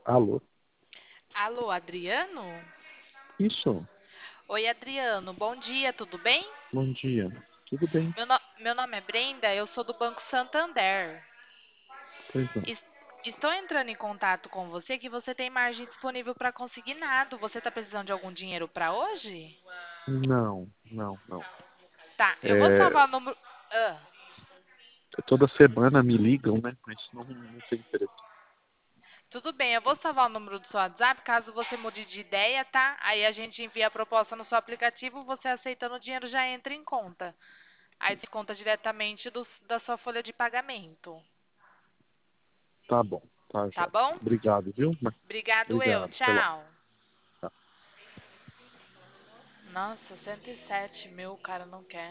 Alô? Alô, Adriano? Isso, Oi, Adriano, bom dia, tudo bem? bom dia. Tudo bem? Meu nome é Brenda, eu sou do Banco Santander. Pois não. Es- Estou entrando em contato com você que você tem margem disponível para consignado. Você está precisando de algum dinheiro para hoje? Não, não, não. Tá, eu vou É, salvar o número. Ah, toda semana me ligam, né? Mas não tem interesse. tudo bem, eu vou salvar o número do seu WhatsApp caso você mude de ideia, tá? Aí a gente envia a proposta no seu aplicativo, você aceitando o dinheiro já entra em conta. Aí se conta diretamente da sua folha de pagamento. Tá bom, tá, Tá Jó. bom? Obrigado, viu? Obrigado eu. Obrigado. Até logo. Tchau. Nossa, 107 mil, o cara não quer.